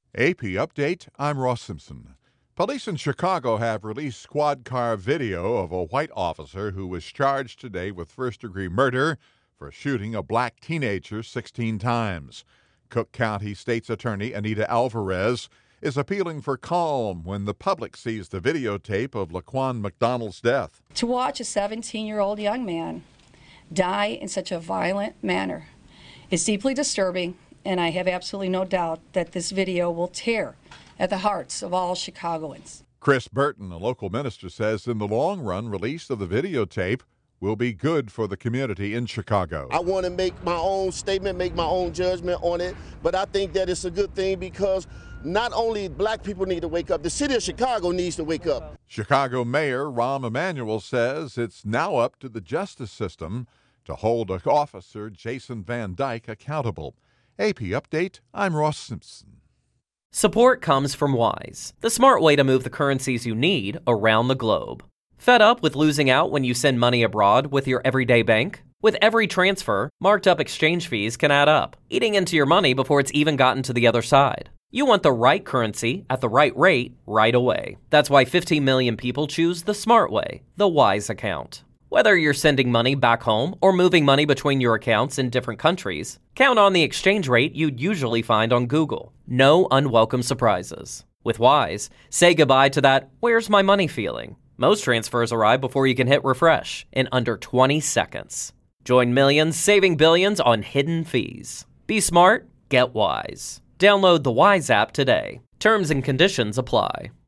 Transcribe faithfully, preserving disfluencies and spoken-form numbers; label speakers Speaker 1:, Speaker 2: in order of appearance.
Speaker 1: A P Update, I'm Ross Simpson. Police in Chicago have released squad car video of a white officer who was charged today with first-degree murder for shooting a black teenager sixteen times. Cook County State's Attorney Anita Alvarez is appealing for calm when the public sees the videotape of Laquan McDonald's death.
Speaker 2: To watch a seventeen-year-old young man die in such a violent manner is deeply disturbing, and I have absolutely no doubt that this video will tear at the hearts of all Chicagoans.
Speaker 1: Chris Burton, a local minister, says in the long run, release of the videotape will be good for the community in Chicago.
Speaker 3: I want to make my own statement, make my own judgment on it, but I think that it's a good thing because not only black people need to wake up, the city of Chicago needs to wake up.
Speaker 1: Chicago Mayor Rahm Emanuel says it's now up to the justice system to hold Officer Jason Van Dyke accountable. A P Update, I'm Ross Simpson.
Speaker 4: Support comes from Wise, the smart way to move the currencies you need around the globe. Fed up with losing out when you send money abroad with your everyday bank? With every transfer, marked up exchange fees can add up, eating into your money before it's even gotten to the other side. You want the right currency at the right rate right away. That's why fifteen million people choose the smart way, the Wise account. Whether you're sending money back home or moving money between your accounts in different countries, count on the exchange rate you'd usually find on Google. No unwelcome surprises. With Wise, say goodbye to that "where's my money" feeling. Most transfers arrive before you can hit refresh in under twenty seconds. Join millions saving billions on hidden fees. Be smart, get Wise. Download the Wise app today. Terms and conditions apply.